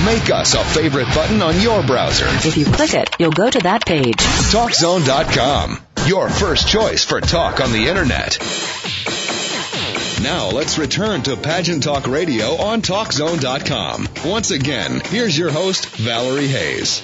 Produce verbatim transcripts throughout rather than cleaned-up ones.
Make us a favorite button on your browser. If you click it, you'll go to that page. talk zone dot com. Your first choice for talk on the Internet. Now let's return to Pageant Talk Radio on talk zone dot com. Once again, here's your host, Valerie Hayes.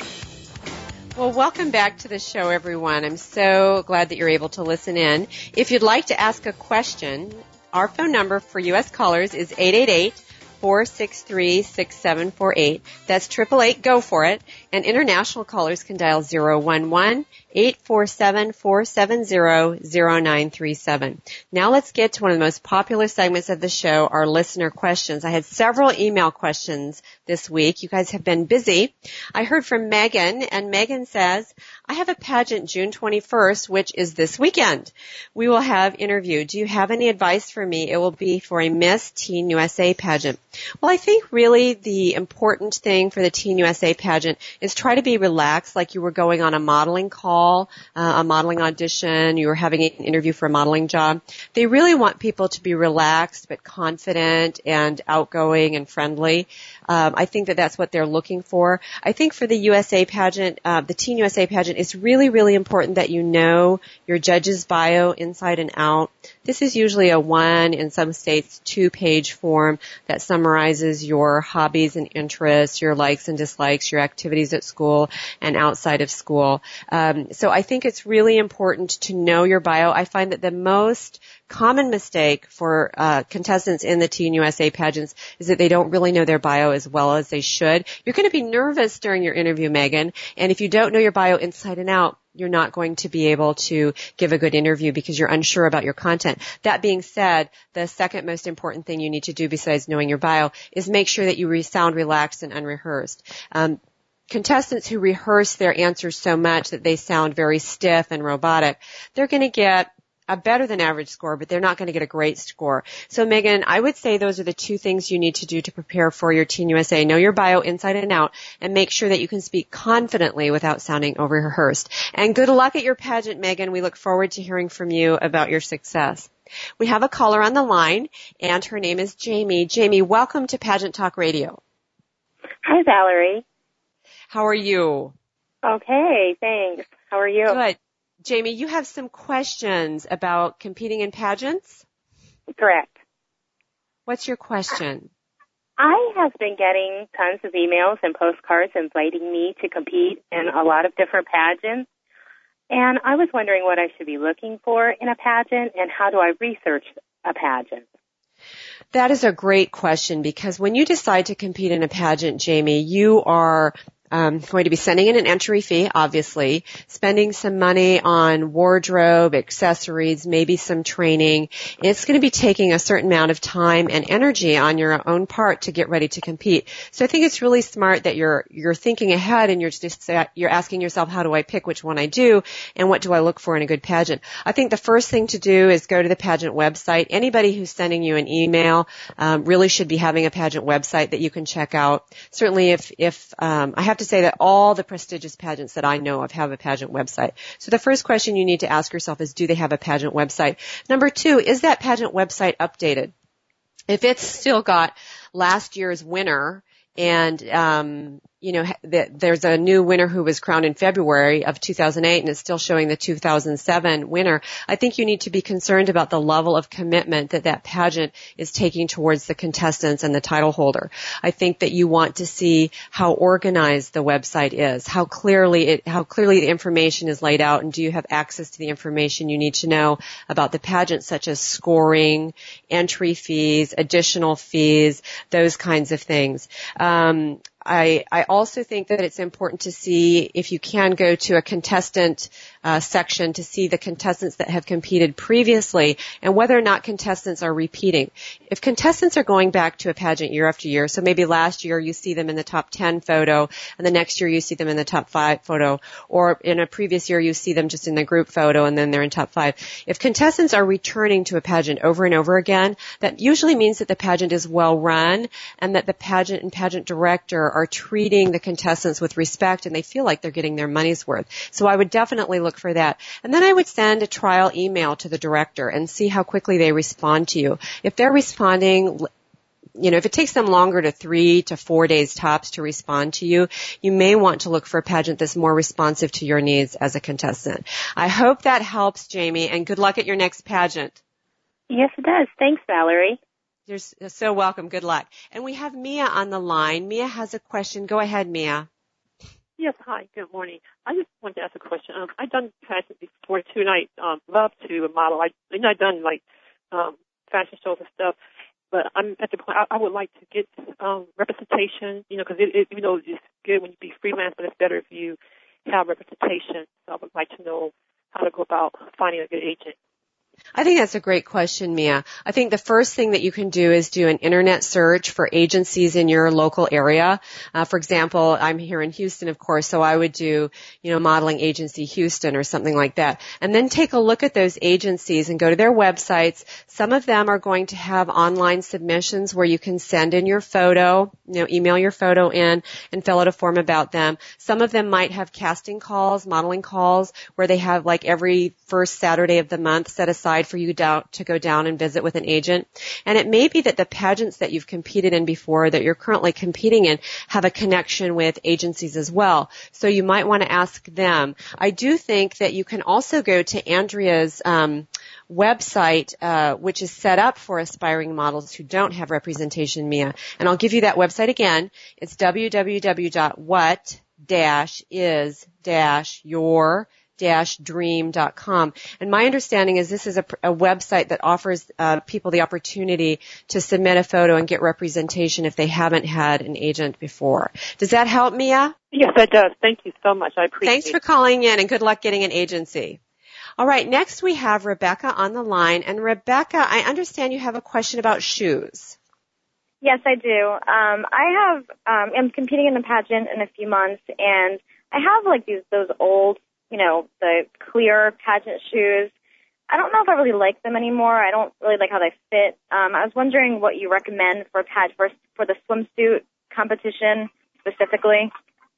Well, welcome back to the show, everyone. I'm so glad that you're able to listen in. If you'd like to ask a question, our phone number for U S callers is eight eight eight, four six three, six seven four eight. That's eight eight eight, go for it. And international callers can dial zero one one, eight four seven, four seven zero, zero nine three seven. Now let's get to one of the most popular segments of the show, our listener questions. I had several email questions this week. You guys have been busy. I heard from Megan, and Megan says, I have a pageant June twenty-first, which is this weekend. We will have interview. Do you have any advice for me? It will be for a Miss Teen U S A pageant. Well, I think really the important thing for the Teen U S A pageant is try to be relaxed, like you were going on a modeling call, uh, a modeling audition, you were having an interview for a modeling job. They really want people to be relaxed but confident and outgoing and friendly. Um, I think that that's what they're looking for. I think for the U S A pageant, uh, the Teen U S A pageant, it's really, really important that you know your judge's bio inside and out. This is usually a one, in some states, two-page form that summarizes your hobbies and interests, your likes and dislikes, your activities at school and outside of school. Um, so I think it's really important to know your bio. I find that the most common mistake for uh, contestants in the Teen U S A pageants is that they don't really know their bio as well as they should. You're going to be nervous during your interview, Megan, and if you don't know your bio inside and out, you're not going to be able to give a good interview because you're unsure about your content. That being said, the second most important thing you need to do besides knowing your bio is make sure that you re- sound relaxed and unrehearsed. Um, contestants who rehearse their answers so much that they sound very stiff and robotic, they're going to get a better than average score, but they're not going to get a great score. So, Megan, I would say those are the two things you need to do to prepare for your Teen U S A. Know your bio inside and out, and make sure that you can speak confidently without sounding over-rehearsed. And good luck at your pageant, Megan. We look forward to hearing from you about your success. We have a caller on the line, and her name is Jamie. Jamie, welcome to Pageant Talk Radio. Hi, Valerie. How are you? Okay, thanks. How are you? Good. Jamie, you have some questions about competing in pageants? Correct. What's your question? I have been getting tons of emails and postcards inviting me to compete in a lot of different pageants, and I was wondering what I should be looking for in a pageant and how do I research a pageant? That is a great question, because when you decide to compete in a pageant, Jamie, you are Um, going to be sending in an entry fee, obviously, spending some money on wardrobe, accessories, maybe some training. It's going to be taking a certain amount of time and energy on your own part to get ready to compete. So I think it's really smart that you're you're thinking ahead and you're just you're asking yourself, how do I pick which one I do and what do I look for in a good pageant? I think the first thing to do is go to the pageant website. Anybody who's sending you an email um, really should be having a pageant website that you can check out. Certainly, if if um, I have to say that all the prestigious pageants that I know of have a pageant website. So the first question you need to ask yourself is, do they have a pageant website? Number two, is that pageant website updated? If it's still got last year's winner and, um, you know, there's a new winner who was crowned in February of two thousand eight and is still showing the two thousand seven winner, I think you need to be concerned about the level of commitment that that pageant is taking towards the contestants and the title holder. I think that you want to see how organized the website is, how clearly it, how clearly the information is laid out, and do you have access to the information you need to know about the pageant, such as scoring, entry fees, additional fees, those kinds of things. Um, I, I also think that it's important to see, if you can, go to a contestant uh, section to see the contestants that have competed previously and whether or not contestants are repeating. If contestants are going back to a pageant year after year, so maybe last year you see them in the top ten photo and the next year you see them in the top five photo, or in a previous year you see them just in the group photo and then they're in top five. If contestants are returning to a pageant over and over again, that usually means that the pageant is well run and that the pageant and pageant director are treating the contestants with respect and they feel like they're getting their money's worth. So I would definitely look for that. And then I would send a trial email to the director and see how quickly they respond to you. If they're responding you know, if it takes them longer to three to four days tops to respond to you, you may want to look for a pageant that's more responsive to your needs as a contestant. I hope that helps, Jamie, and good luck at your next pageant. Yes, it does. Thanks, Valerie. You're so welcome. Good luck. And we have Mia on the line. Mia has a question. Go ahead, Mia. Yes, hi, good morning. I just wanted to ask a question. Um, I've done fashion before too, and I um, love to model. I, you know, I've done like um, fashion shows and stuff, but I'm at the point I, I would like to get um, representation, you know, because it, it, you know, it's good when you be freelance, but it's better if you have representation. So I would like to know how to go about finding a good agent. I think that's a great question, Mia. I think the first thing that you can do is do an internet search for agencies in your local area. Uh, for example, I'm here in Houston, of course, so I would do, you know, Modeling Agency Houston or something like that. And then take a look at those agencies and go to their websites. Some of them are going to have online submissions where you can send in your photo, you know, email your photo in and fill out a form about them. Some of them might have casting calls, modeling calls, where they have like every first Saturday of the month set aside for you down, to go down and visit with an agent. And it may be that the pageants that you've competed in before, that you're currently competing in, have a connection with agencies as well. So you might want to ask them. I do think that you can also go to Andrea's um, website, uh, which is set up for aspiring models who don't have representation, Mia. And I'll give you that website again. It's w w w dot what dash is dash your dash dream dot com. And my understanding is this is a, a website that offers uh, people the opportunity to submit a photo and get representation if they haven't had an agent before. Does that help, Mia? Yes, that does. Thank you so much. I appreciate it. Thanks for calling in, and good luck getting an agency. All right, next we have Rebecca on the line. And Rebecca, I understand you have a question about shoes. Yes, I do. Um, I have, um, I'm competing in a pageant in a few months, and I have like these, those old, you know, the clear pageant shoes. I don't know if I really like them anymore. I don't really like how they fit. Um, I was wondering what you recommend for page for, for the swimsuit competition specifically.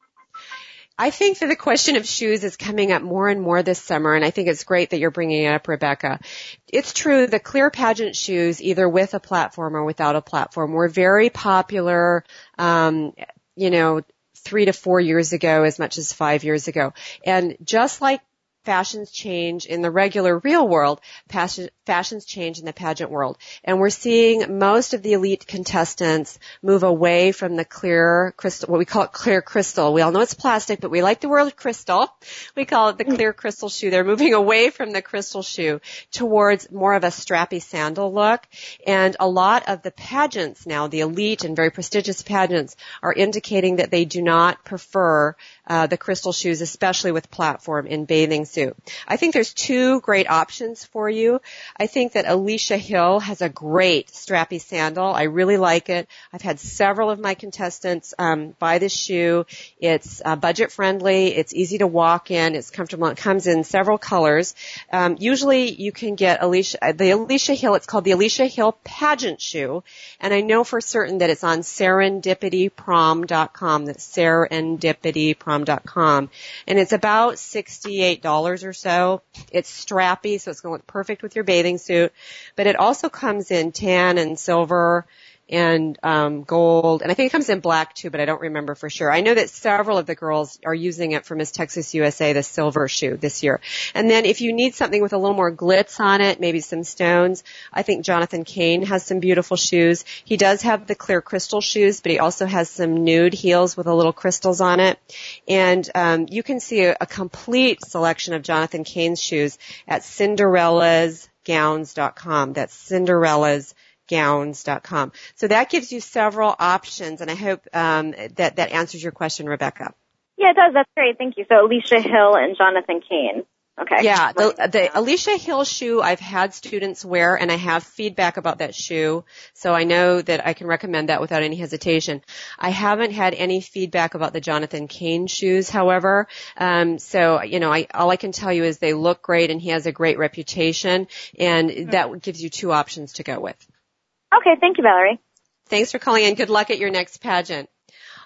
I think that the question of shoes is coming up more and more this summer, and I think it's great that you're bringing it up, Rebecca. It's true, the clear pageant shoes, either with a platform or without a platform, were very popular, um, you know, three to four years ago, as much as five years ago. And just like fashions change in the regular real world, fashions change in the pageant world. And we're seeing most of the elite contestants move away from the clear crystal, what we call it clear crystal. We all know it's plastic, but we like the word crystal. We call it the clear crystal shoe. They're moving away from the crystal shoe towards more of a strappy sandal look. And a lot of the pageants now, the elite and very prestigious pageants, are indicating that they do not prefer uh, the crystal shoes, especially with platform in bathing suit. I think there's two great options for you. I think that Alicia Hill has a great strappy sandal. I really like it. I've had several of my contestants um, buy this shoe. It's uh, budget friendly. It's easy to walk in. It's comfortable. It comes in several colors. Um, usually you can get Alicia, the Alicia Hill, it's called the Alicia Hill pageant shoe. And I know for certain that it's on serendipity prom dot com. That's serendipity prom dot com. And it's about sixty-eight dollars or so. It's strappy, so it's going to look perfect with your bathing suit. But it also comes in tan and silver and um gold, and I think it comes in black too, but I don't remember for sure. I know that several of the girls are using it for Miss Texas U S A, the silver shoe this year. And then if you need something with a little more glitz on it, maybe some stones, I think Jonathan Cain has some beautiful shoes. He does have the clear crystal shoes, but he also has some nude heels with a little crystals on it. And um you can see a, a complete selection of Jonathan Cain's shoes at cinderella's gowns dot com. That's Cinderella's gowns dot com. So that gives you several options, and I hope um, that that answers your question, Rebecca. Yeah, it does. That's great. Thank you. So Alicia Hill and Jonathan Cain. Okay. Yeah, the, the Alicia Hill shoe I've had students wear, and I have feedback about that shoe, so I know that I can recommend that without any hesitation. I haven't had any feedback about the Jonathan Cain shoes, however. Um, so, you know, I, all I can tell you is they look great, and he has a great reputation, and mm-hmm. that gives you two options to go with. Okay, thank you, Valerie. Thanks for calling in. Good luck at your next pageant.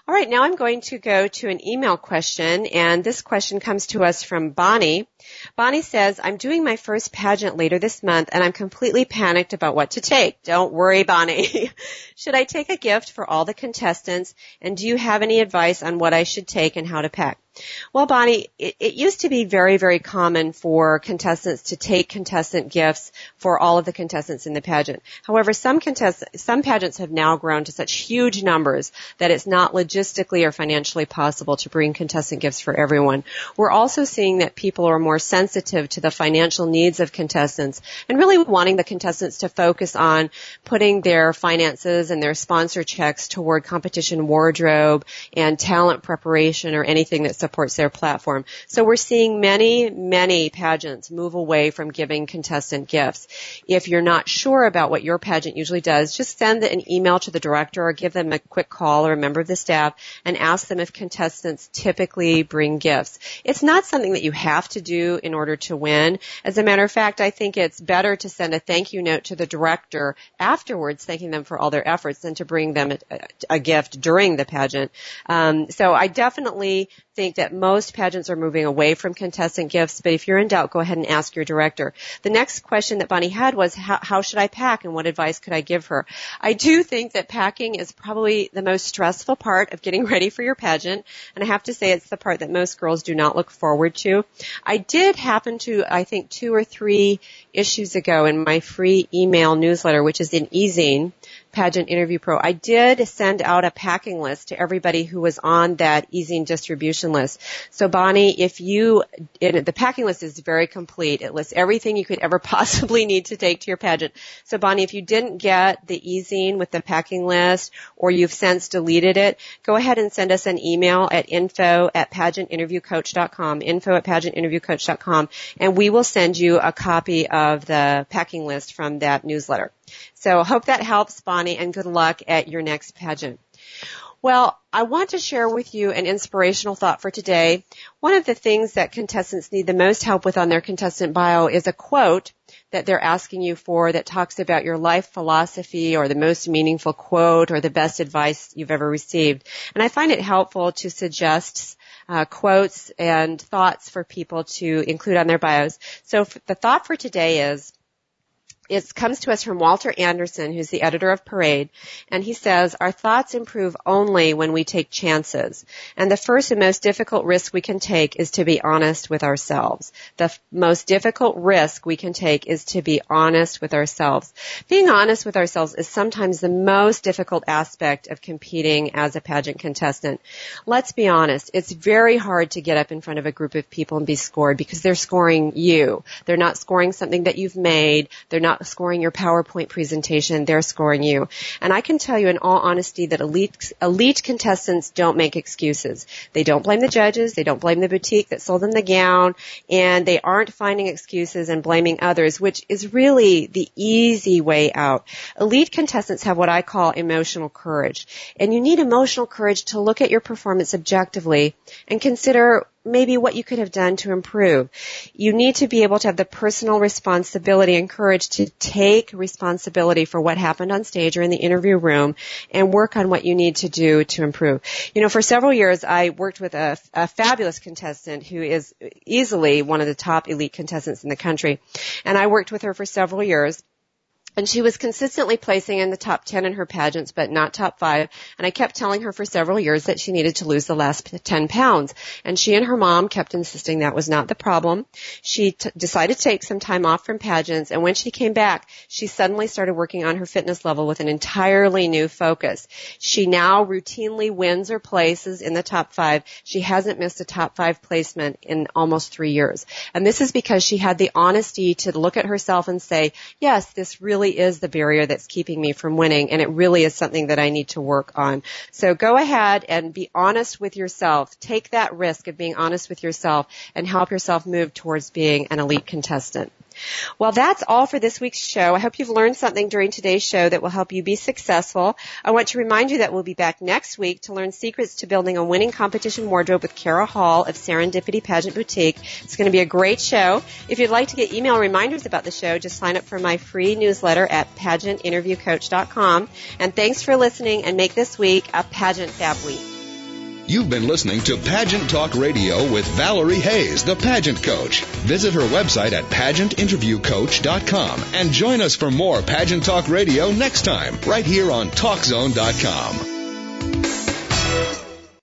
All right, now I'm going to go to an email question, and this question comes to us from Bonnie. Bonnie says, I'm doing my first pageant later this month, and I'm completely panicked about what to take. Don't worry, Bonnie. Should I take a gift for all the contestants, and do you have any advice on what I should take and how to pack? Well, Bonnie, it, it used to be very, very common for contestants to take contestant gifts for all of the contestants in the pageant. However, some contest- some pageants have now grown to such huge numbers that it's not logistically or financially possible to bring contestant gifts for everyone. We're also seeing that people are more sensitive to the financial needs of contestants and really wanting the contestants to focus on putting their finances and their sponsor checks toward competition wardrobe and talent preparation or anything that supports their platform. So we're seeing many, many pageants move away from giving contestant gifts. If you're not sure about what your pageant usually does, just send an email to the director or give them a quick call or a member of the staff and ask them if contestants typically bring gifts. It's not something that you have to do in order to win. As a matter of fact, I think it's better to send a thank you note to the director afterwards, thanking them for all their efforts, than to bring them a, a gift during the pageant. Um, so I definitely think that most pageants are moving away from contestant gifts, but if you're in doubt, go ahead and ask your director. The next question that Bonnie had was, how, how should I pack and what advice could I give her? I do think that packing is probably the most stressful part of getting ready for your pageant, and I have to say it's the part that most girls do not look forward to. I did happen to, I think, two or three issues ago in my free email newsletter, which is in e-zine, Pageant Interview Pro, I did send out a packing list to everybody who was on that e-zine distribution list. So Bonnie, if you, it, the packing list is very complete. It lists everything you could ever possibly need to take to your pageant. So Bonnie, if you didn't get the e-zine with the packing list or you've since deleted it, go ahead and send us an email at info at pageant interview coach dot com, info at pageant interview coach dot com, and we will send you a copy of the packing list from that newsletter. So I hope that helps, Bonnie, and good luck at your next pageant. Well, I want to share with you an inspirational thought for today. One of the things that contestants need the most help with on their contestant bio is a quote that they're asking you for that talks about your life philosophy or the most meaningful quote or the best advice you've ever received. And I find it helpful to suggest uh, quotes and thoughts for people to include on their bios. So the thought for today is, it comes to us from Walter Anderson, who's the editor of Parade, and he says, our thoughts improve only when we take chances. And the first and most difficult risk we can take is to be honest with ourselves. The f- most difficult risk we can take is to be honest with ourselves. Being honest with ourselves is sometimes the most difficult aspect of competing as a pageant contestant. Let's be honest, it's very hard to get up in front of a group of people and be scored because they're scoring you. They're not scoring something that you've made. They're not scoring your PowerPoint presentation, they're scoring you. And I can tell you in all honesty that elite, elite contestants don't make excuses. They don't blame the judges, they don't blame the boutique that sold them the gown, and they aren't finding excuses and blaming others, which is really the easy way out. Elite contestants have what I call emotional courage. And you need emotional courage to look at your performance objectively and consider maybe what you could have done to improve. You need to be able to have the personal responsibility and courage to take responsibility for what happened on stage or in the interview room and work on what you need to do to improve. You know, for several years, I worked with a, a fabulous contestant who is easily one of the top elite contestants in the country. And I worked with her for several years. And she was consistently placing in the top ten in her pageants, but not top five. And I kept telling her for several years that she needed to lose the last ten pounds. And she and her mom kept insisting that was not the problem. She t- decided to take some time off from pageants. And when she came back, she suddenly started working on her fitness level with an entirely new focus. She now routinely wins or places in the top five. She hasn't missed a top five placement in almost three years. And this is because she had the honesty to look at herself and say, yes, this really is the barrier that's keeping me from winning, and it really is something that I need to work on. So go ahead and be honest with yourself. Take that risk of being honest with yourself and help yourself move towards being an elite contestant. Well, that's all for this week's show. I hope you've learned something during today's show that will help you be successful. I want to remind you that we'll be back next week to learn secrets to building a winning competition wardrobe with Kara Hall of Serendipity Pageant Boutique. It's going to be a great show. If you'd like to get email reminders about the show, just sign up for my free newsletter at pageant interview coach dot com. And thanks for listening, and make this week a Pageant Fab Week. You've been listening to Pageant Talk Radio with Valerie Hayes, the pageant coach. Visit her website at pageant interview coach dot com and join us for more Pageant Talk Radio next time, right here on talk zone dot com.